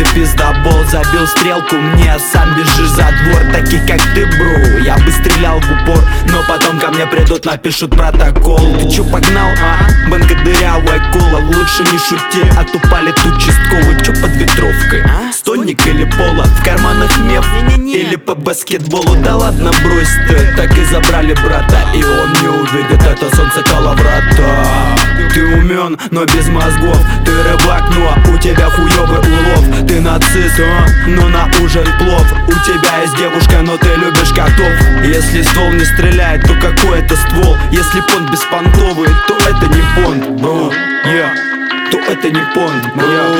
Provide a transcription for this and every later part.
ты пиздобол, забил стрелку мне, сам бежишь за двор. Таких как ты, бро, я бы стрелял в упор, но потом ко мне придут, напишут протокол. Ты чё погнал, а? Банка дырявая кола, лучше не шути, а то палит участковый. Чё под ветровкой, а? Стольник или поло? В карманах меф или по баскетболу? Да ладно, брось ты, так и забрали брата, и он не увидит это солнце коловрата. Ты умен, но без мозгов, ты рыбак, но у тебя хуёвый улов. Ты нацист, но на ужин плов. У тебя есть девушка, но ты любишь котов. Если ствол не стреляет, то какой это ствол? Если понт беспонтовый, то это не понт, бро, то это не понт,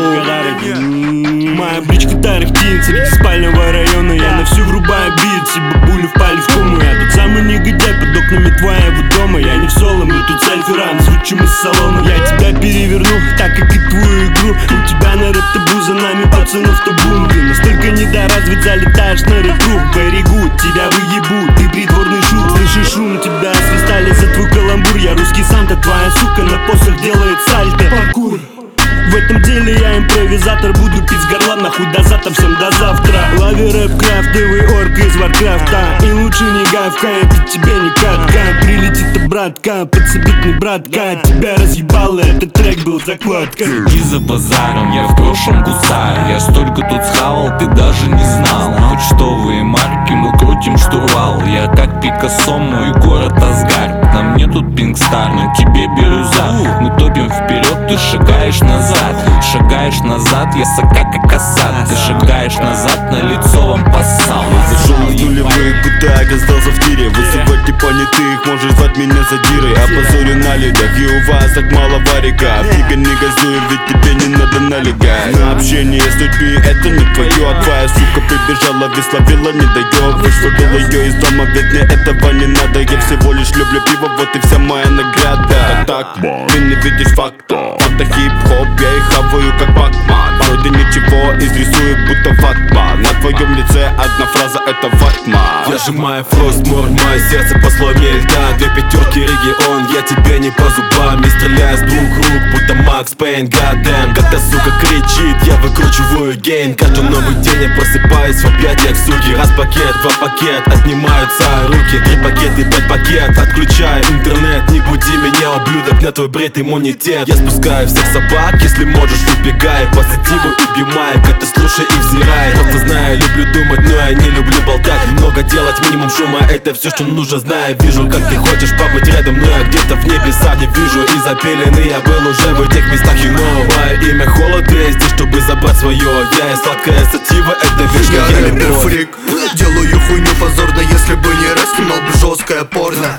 бро. Моя бричка тарахтит среди спального района. Я на всю врубаю бит, все бабули впали в кому. Я тут самый негодяй под окнами твоего дома. Я не в соло, мы тут сальферам, звучим из салона. Я тебя переверну, так как и твою игру. У тебя на рэп-табу, за нами пацанов табун. Ты настолько недоразвит, залетаешь на рэп-круг. Берегут, тебя выебут, ты придворный шут. Слышишь шум, тебя свистали за твой каламбур. Я русский Санта, твоя сука на посох делает сальто. Паркур. В этом деле я импровизатор, буду пить с горла, нахуй до завтра, всем до завтра. Лови рэп, крафтовый орк из Варкрафта. И лучше не гавка, это тебе не катка. Прилетит братка, подсобит мне братка. Тебя разъебало, этот трек был закладка. И за базаром, я в прошлом гусар. Я столько тут схавал, ты даже не знал. Почтовые марки, мы крутим штурвал. Я как Пикассо, мой город Асгард. На мне тут Пинкстар, на тебе бирюза. Мы топим вперед, ты шагаешь назад. Шагаешь назад, я сока как осад. Ты шагаешь назад, на лицо вам поссал. Зашел в нулевые годы, оказался в тире. Вызывать непонятых, можешь звать меня задирой. Опозорю на людях, и у вас так мало варика. Фига не газуй, ведь тебе не надо налегать. На общение с людьми это не твое. А твоя сука прибежала, весловила, не дает. Вышвырнул ее из дома, ведь мне этого не надо. Я всего лишь люблю пиво, вот и вся моя награда. Так, ты не видишь факта. Это хип-хоп, я их хаваю как Пакман. Вроде ничего, изрисую будто ватман. На твоем лице одна фраза, это ватман. Я сжимаю фростмор, мое сердце по сломе льда. Две пятерки регион, я тебе не по зубам. Не стреляю с двух рук, будто Макс Пейн. Гадэм, когда сука кричит, я выкручиваю гейн. Каждый новый день я просыпаюсь в объятиях суки. Раз пакет, два пакет, отнимаются руки. 3 пакета, 5 пакет, отключаю интернет. Не буди меня, ублюдок, на твой бред иммунитет. Я спускаю всех собак, если можешь, убегай. Позитиву убью майк, это слушай и взирай. Просто знаю, люблю думать, но я не люблю болтать. Много делать, минимум шума, это все, что нужно. Знаю, вижу, как ты хочешь побыть рядом, но я где-то в небесах не вижу. И запиленный я был уже в этих местах. И новое имя холод, я здесь, чтобы забрать свое. Я и сладкая сатива, это вишня, я рэпер-фрик. Делаю хуйню позорно, если бы не рэп, снимал бы жесткое порно.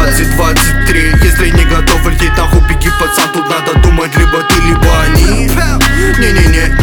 2023, если не готов лететь нахуй, беги, пацан, тут надо думать, либо ты, либо они. Не-не-не,